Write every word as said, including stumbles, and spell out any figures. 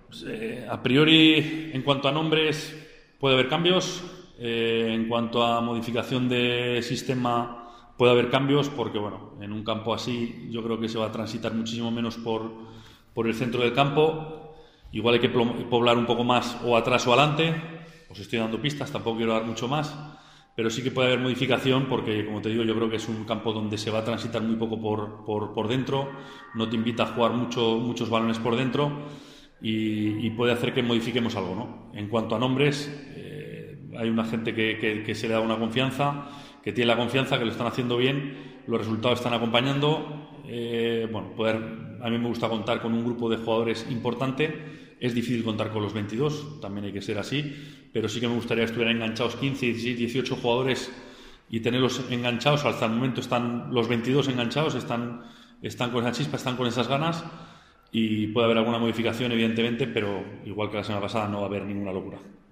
Pues, eh, a priori, en cuanto a nombres, puede haber cambios. Eh, en cuanto a modificación de sistema, puede haber cambios porque, bueno, en un campo así yo creo que se va a transitar muchísimo menos por, por el centro del campo. Igual hay que poblar un poco más o atrás o adelante. Os estoy dando pistas, tampoco quiero dar mucho más. Pero sí que puede haber modificación porque, como te digo, yo creo que es un campo donde se va a transitar muy poco por, por, por dentro. No te invita a jugar mucho, muchos balones por dentro. Y, y puede hacer que modifiquemos algo, ¿no? En cuanto a nombres, eh, hay una gente que, que, que se le da una confianza, que tiene la confianza, que lo están haciendo bien, los resultados están acompañando. Eh, bueno, poder, a mí me gusta contar con un grupo de jugadores importante. Es difícil contar con los veintidós, también hay que ser así, pero sí que me gustaría que estuvieran enganchados quince, dieciséis, dieciocho jugadores y tenerlos enganchados. Hasta el momento están los veintidós enganchados, están, están con esa chispa, están con esas ganas. Y puede haber alguna modificación, evidentemente, pero igual que la semana pasada no va a haber ninguna locura.